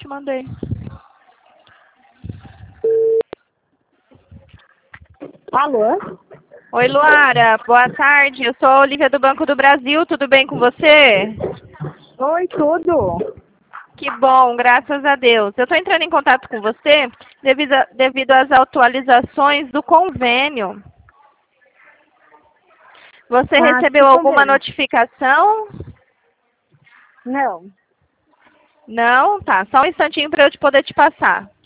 mandei. Alô? Oi, Luara. Boa tarde. Eu sou a Olivia do Banco do Brasil. Tudo bem com você? Oi, tudo? Que bom, graças a Deus. Eu estou entrando em contato com você devido às atualizações do convênio. Você recebeu que alguma convênio? notificação? Não. Não? Tá, só um instantinho para eu poder te passar.